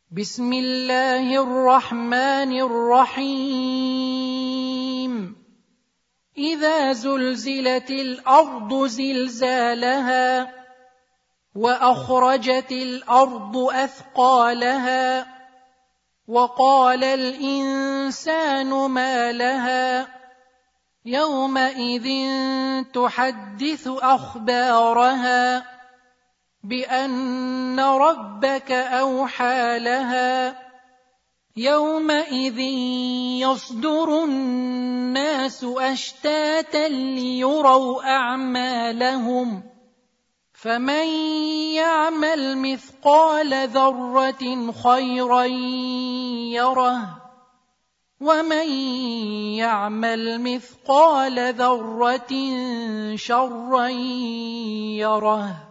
بسم الله الرحمن الرحيم إذا زلزلت الأرض زلزالها وأخرجت الأرض أثقالها وقال الإنسان ما لها يومئذ تحدث أخبارها بأن ربك أوحى لها يومئذ يصدر الناس أشتاتا ليروا أعمالهم فمن يعمل مثقال ذرة خيرا يره ومن يعمل مثقال ذرة شرا يره